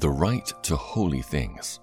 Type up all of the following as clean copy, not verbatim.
The right to holy things.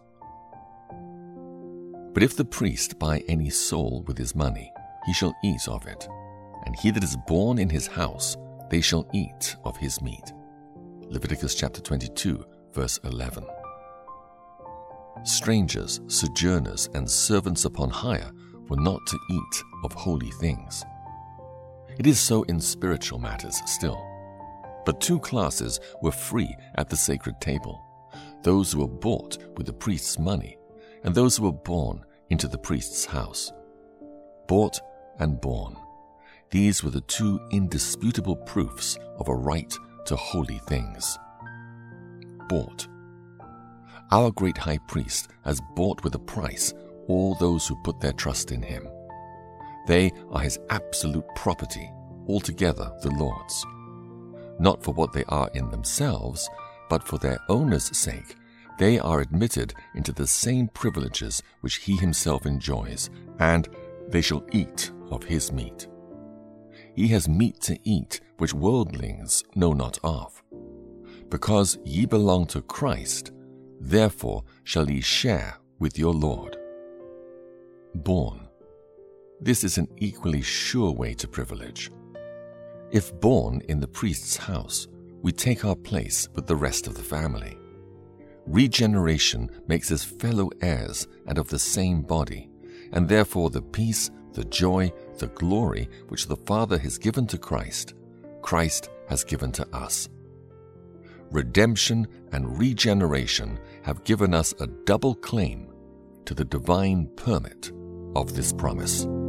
But if the priest buy any soul with his money, he shall eat of it, and he that is born in his house, they shall eat of his meat. Leviticus chapter 22, verse 11. Strangers, sojourners, and servants upon hire were not to eat of holy things. It is so in spiritual matters still. But two classes were free at the sacred table: those who were bought with the priest's money, and those who were born into the priest's house. Bought and born. These were the two indisputable proofs of a right to holy things. Bought. Our great high priest has bought with a price all those who put their trust in him. They are his absolute property, altogether the Lord's. Not for what they are in themselves, but for their owner's sake, they are admitted into the same privileges which he himself enjoys, and they shall eat of his meat. He has meat to eat which worldlings know not of. Because ye belong to Christ, therefore shall ye share with your Lord. Born. This is an equally sure way to privilege. If born in the priest's house, we take our place with the rest of the family. Regeneration makes us fellow heirs and of the same body, and therefore the peace, the joy, the glory which the Father has given to Christ, Christ has given to us. Redemption and regeneration have given us a double claim to the divine permit of this promise.